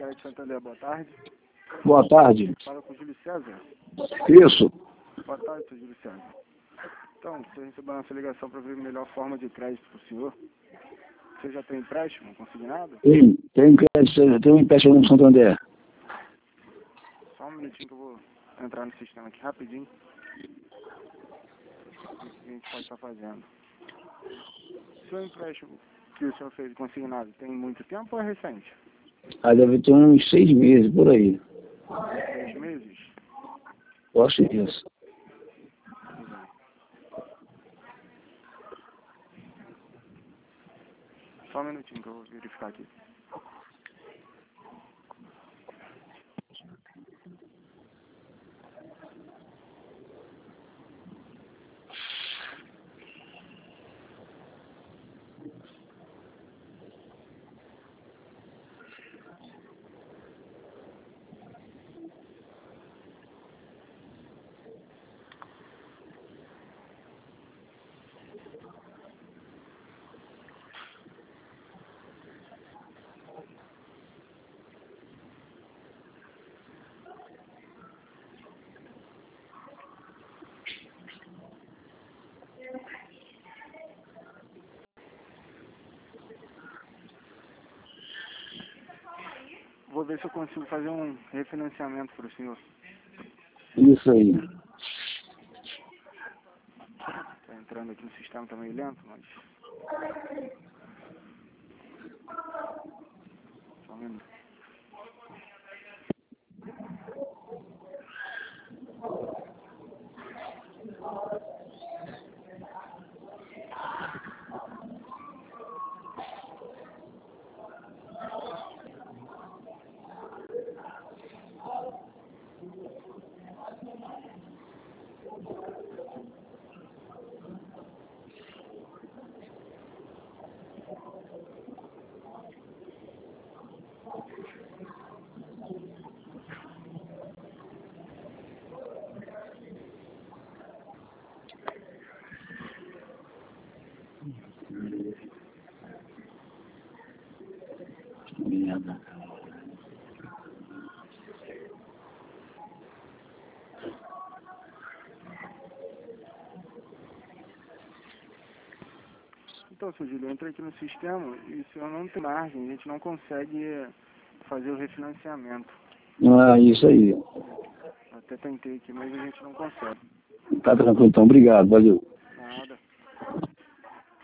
Crédito Santander, boa tarde. Boa tarde. Fala com o Júlio César. Isso. Boa tarde, seu Júlio César. Então, você recebeu nossa ligação para ver a melhor forma de crédito para o senhor. Você já tem empréstimo consignado? Tem crédito, tem um empréstimo no Santander. Só um minutinho que eu vou entrar no sistema aqui rapidinho. O que a gente pode estar fazendo. Seu empréstimo que o senhor fez consignado tem muito tempo ou é recente? Deve ter uns 6 meses, por aí. 6 meses? Posso ser isso. Tudo bem. Só um minutinho que eu vou verificar aqui. Vou ver se eu consigo fazer um refinanciamento para o senhor. Isso aí. Tá entrando aqui no sistema, tá meio lento, mas... Só um minuto. Merda. Então, seu Júlio, eu entrei aqui no sistema e o senhor não tem margem, a gente não consegue fazer o refinanciamento. Isso aí. Até tentei aqui, mas a gente não consegue. Tá tranquilo, então. Obrigado. Valeu.